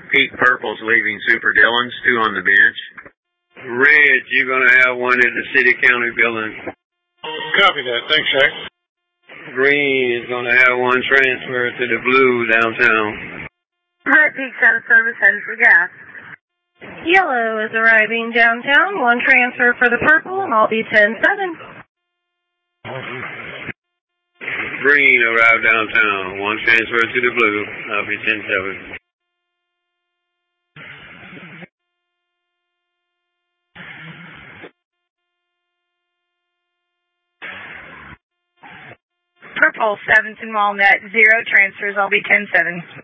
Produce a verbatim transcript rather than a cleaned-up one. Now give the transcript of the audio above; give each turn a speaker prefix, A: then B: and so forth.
A: Pete Purple's leaving Super Dillon's, two on the bench.
B: Red, you're going to have one at the city county building.
C: Copy that. Thanks, Shaq.
B: Green is going to have one transfer to the blue downtown.
D: Red Peaks out of service headed for gas.
E: Yellow is arriving downtown. One transfer for the purple, and I'll be ten seven.
B: Green arrived downtown. One transfer to the blue. I'll be ten seven.
D: Purple, Seventh and Walnut, zero transfers. I'll be ten seven.